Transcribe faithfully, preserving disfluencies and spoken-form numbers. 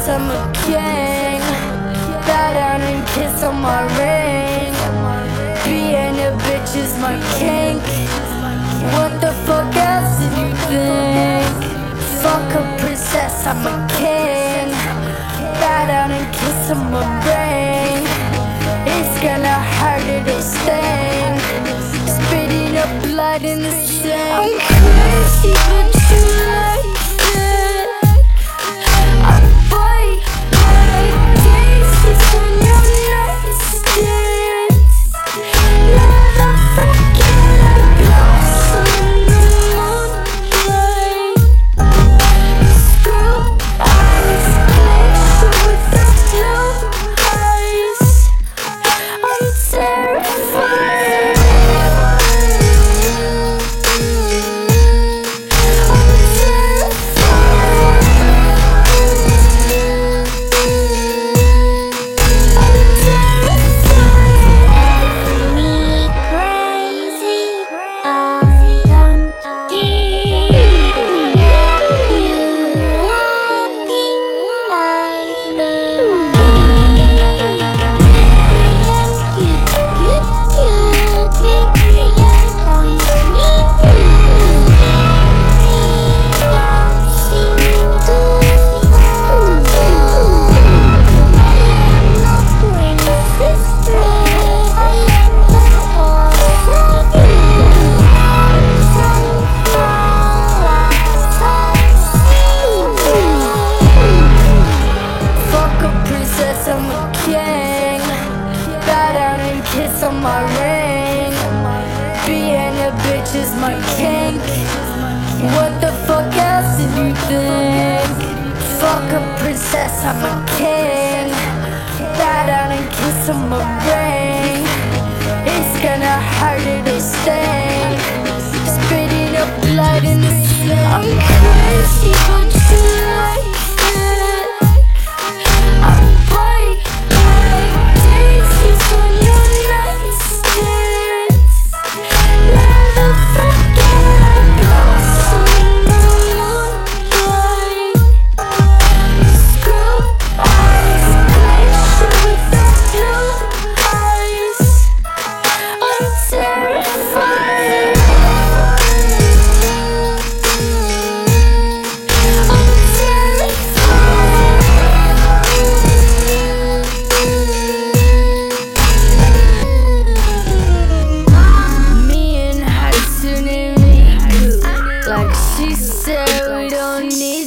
princess, I'm a king. Bow down and kiss on my ring. Being a bitch is my kink. What the fuck else did you think? Fuck a princess, I'm a king. Bow down and kiss on my ring. It's gonna hurt it, it sting. Spitting up blood in the sink. I'm crazy, but you like it. I bite like daisies on your nightstand. Never forget I blossom in the moonlight. Screw eyes, glacier with the blue eyes. I'm terrified. I'm a king. Bow down and kiss on my ring. Being a bitch is my kink. What the fuck else did you think? Fuck a princess, I'm a king. Bow down and kiss on my ring. It's gonna hurt it, it sting. Spitting up blood in the sink. I'm crazy, but you like it. I'm white like daisies on your nightstand. Never forget I blossom in the moonlight. Screw eyes, glacier with the blue eyes. I'm terrified. I'm terrified. Me and Hatsune Miku, like she said, we don't need